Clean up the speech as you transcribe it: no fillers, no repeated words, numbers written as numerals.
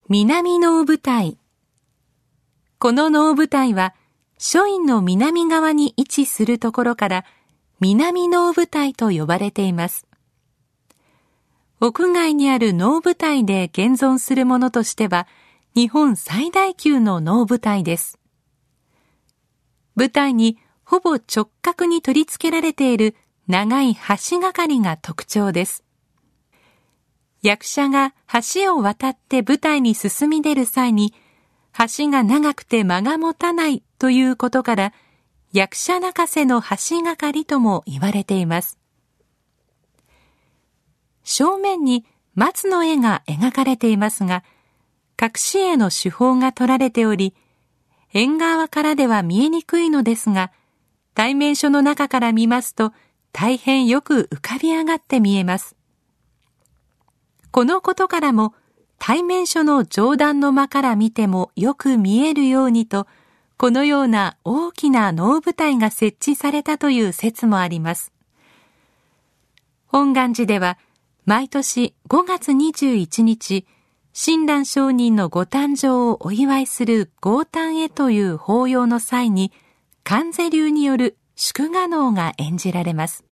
南能舞台。この能舞台は、書院の南側に位置するところから、南能舞台と呼ばれています。屋外にある能舞台で現存するものとしては、日本最大級の能舞台です。舞台にほぼ直角に取り付けられている長い橋がかりが特徴です。役者が橋を渡って舞台に進み出る際に、橋が長くて間が持たないということから、役者泣かせの橋がかりとも言われています。正面に松の絵が描かれていますが、隠し絵の手法が取られており、縁側からでは見えにくいのですが、対面書の中から見ますと、大変よく浮かび上がって見えます。このことからも、対面書の上段の間から見てもよく見えるようにと、このような大きな能舞台が設置されたという説もあります。本願寺では、毎年5月21日、親鸞上人のご誕生をお祝いするご誕会という法要の際に、観世流による祝賀能が演じられます。